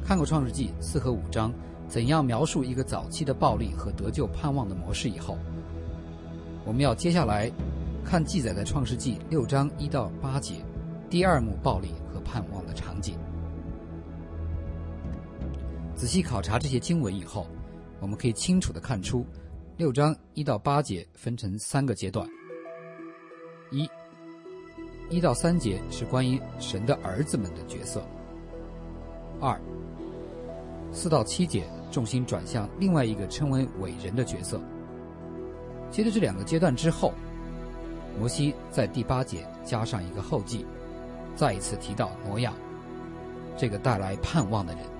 看过创世纪4和5章怎样描述一个早期的暴力和得救盼望的模式以后，我们要接下来看记载在创世纪6章1到8节第二幕暴力和盼望的场景。仔细考察这些经文以后，我们可以清楚地看出6章1到8节分成3个阶段。1到3节是关于神的儿子们的角色。4到7节重心转向另外一个称为伟人的角色。接着这2个阶段之后，摩西在第8节加上一个后记，再一次提到挪亚这个带来盼望的人。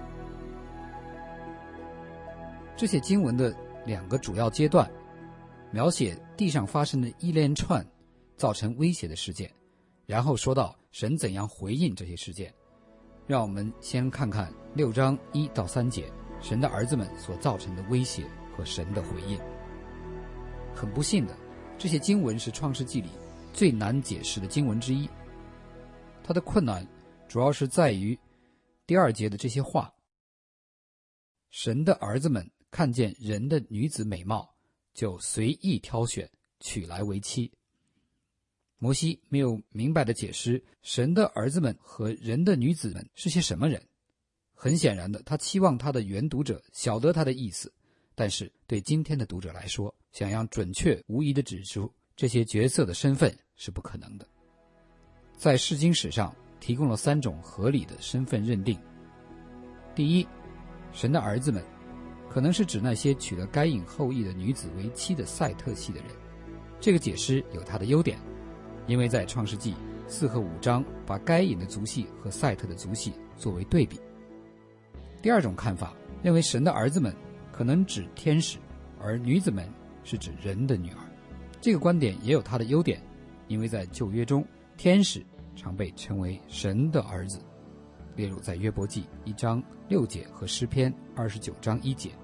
这些经文的2个主要阶段描写地上发生的一连串造成威胁的事件，然后说到神怎样回应这些事件。让我们先看看6章1到3节神的儿子们所造成的威胁和神的回应。很不幸的，这些经文是创世纪里最难解释的经文之一。它的困难主要是在于第2节的这些话：神的儿子们看见人的女子美貌，就随意挑选，娶来为妻。摩西没有明白地解释神的儿子们和人的女子们是些什么人。很显然的，他期望他的原读者晓得他的意思，但是对今天的读者来说，想要准确无疑地指出这些角色的身份是不可能的。在释经史上提供了3种合理的身份认定。第一，神的儿子们可能是指那些娶了该隐后裔的女子为妻的赛特系的人。这个解释有它的优点，因为在创世纪4和5章把该隐的族系和赛特的族系作为对比。第2种看法认为神的儿子们可能指天使，而女子们是指人的女儿。这个观点也有它的优点，因为在旧约中天使常被称为神的儿子，例如在约伯记1章6节和诗篇29章1节。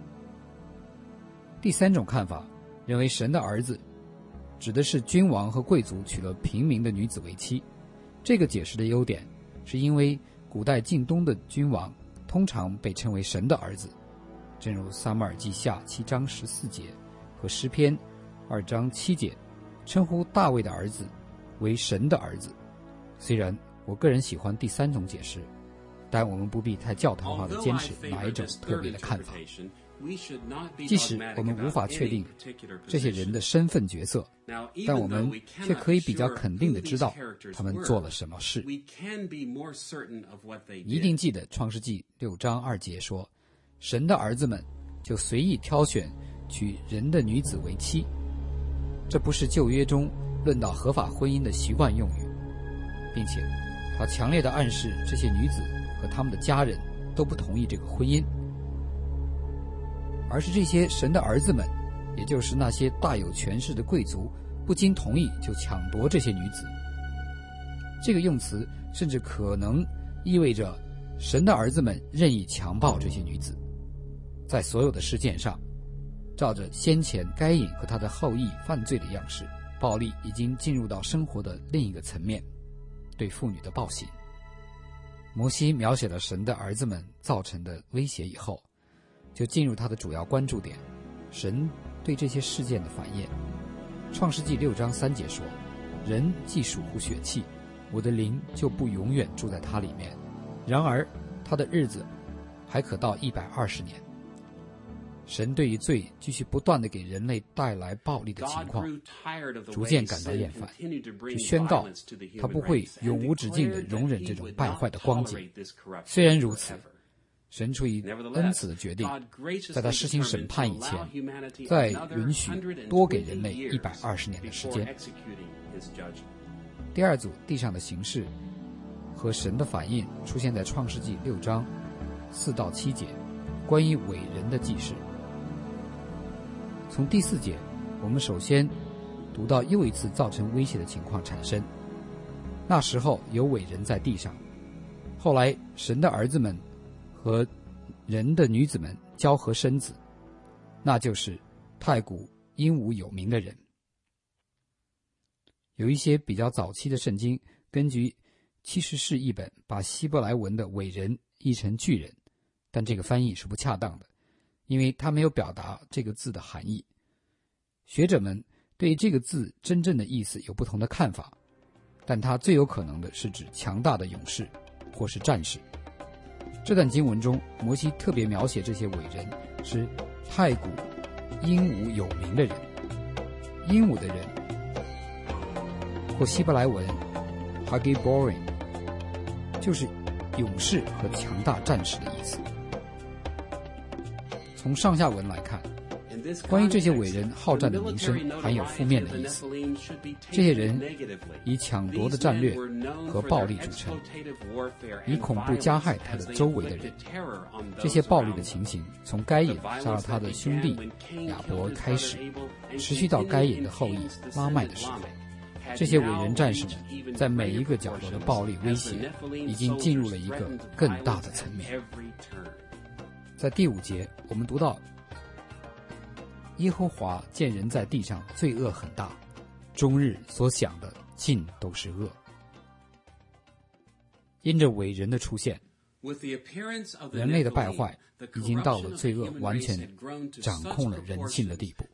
第3种看法认为神的儿子指的是君王和贵族娶了平民的女子为妻。这个解释的优点是因为古代近东的君王通常被称为神的儿子，正如撒母耳记下7章14节和诗篇2章7节称呼大卫的儿子为神的儿子。虽然我个人喜欢第3种解释，但我们不必太教条化地坚持哪一种特别的看法。即使我们无法确定这些人的身份角色，但我们却可以比较肯定地知道他们做了什么事。一定记得创世纪6章2节说，神的儿子们就随意挑选娶人的女子为妻。这不是旧约中论到合法婚姻的习惯用语，并且他强烈地暗示这些女子和他们的家人都不同意这个婚姻，而是这些神的儿子们，也就是那些大有权势的贵族，不经同意就抢夺这些女子。这个用词甚至可能意味着神的儿子们任意强暴这些女子。在所有的事件上，照着先前该隐和他的后裔犯罪的样式，暴力已经进入到生活的另一个层面，对妇女的暴行。摩西描写了神的儿子们造成的威胁以后，就进入他的主要关注点，神对这些事件的反应。创世纪6章3节说，人既属乎血气，我的灵就不永远住在他里面，然而他的日子还可到120年。神对于罪继续不断地给人类带来暴力的情况逐渐感到厌烦，就宣告他不会永无止境地容忍这种败坏的光景。虽然如此，神出于恩慈的决定，在他施行审判以前，再允许多给人类120年的时间。第2组地上的形式和神的反应出现在创世纪6章4到7节，关于伟人的记事。从第4节，我们首先读到又一次造成威胁的情况产生。那时候有伟人在地上，后来神的儿子们和人的女子们交合生子，那就是太古英武有名的人。有一些比较早期的圣经根据70世译本把希伯来文的伟人译成巨人， 但这个翻译是不恰当的，因为它没有表达这个字的含义。学者们对这个字真正的意思有不同的看法，但它最有可能的是指强大的勇士或是战士。这段经文中，摩西特别描写这些伟人是太古英武有名的人。英武的人或希伯来文 Hagiborim 就是勇士和强大战士的意思。从上下文来看，关于这些伟人好战的名声含有负面的意思。这些人以抢夺的战略和暴力著称，以恐怖加害他的周围的人。这些暴力的情形从该隐杀了他的兄弟亚伯开始，持续到该隐的后裔拉麦的时代。这些伟人战士们在每一个角落的暴力威胁已经进入了一个更大的层面。在第5节，我们读到耶和华见人在地上罪恶很大，终日所想的尽都是恶。因着伟人的出现，人类的败坏已经到了罪恶完全掌控了人性的地步。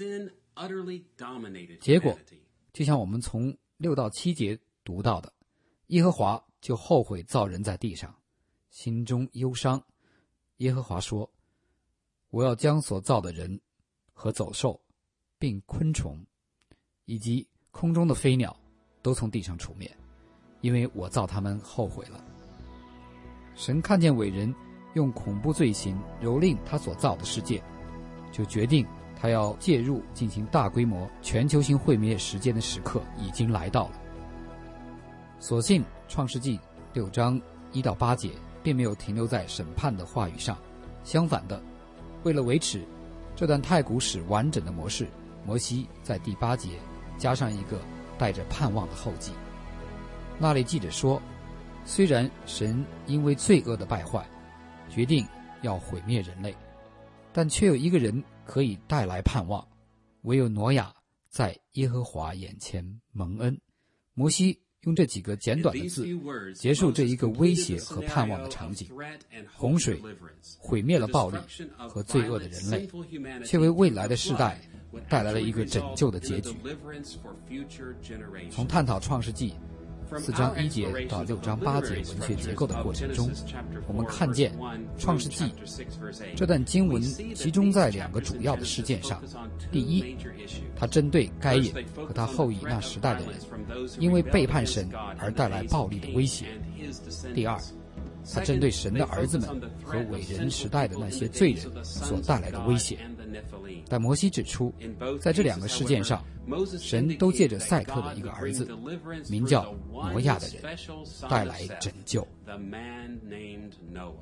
结果就像我们从6到7节读到的，耶和华就后悔造人在地上，心中忧伤。耶和华说，我要将所造的人和走兽并昆虫以及空中的飞鸟都从地上除灭，因为我造他们后悔了。神看见伟人用恐怖罪行蹂躏他所造的世界，就决定他要介入进行大规模全球性毁灭时间的时刻已经来到了。所幸创世纪6章1到8节并没有停留在审判的话语上，相反的，为了维持这段太古史完整的模式，摩西在第8节加上一个带着盼望的后记。那里记着说，虽然神因为罪恶的败坏决定要毁灭人类，但却有一个人可以带来盼望，唯有挪亚在耶和华眼前蒙恩。摩西用这几个简短的字结束这一个威胁和盼望的场景。洪水毁灭了暴力和罪恶的人类，却为未来的世代带来了一个拯救的结局。从探讨创世纪4章1节到6章8节文学结构的过程中，我们看见创世纪这段经文集中在2个主要的事件上。第一，它针对该隐和他后裔那时代的人因为背叛神而带来暴力的威胁。第二，它针对神的儿子们和伟人时代的那些罪人所带来的威胁。但摩西指出，在这2个事件上，神都借着赛特的一个儿子名叫挪亚的人带来拯救。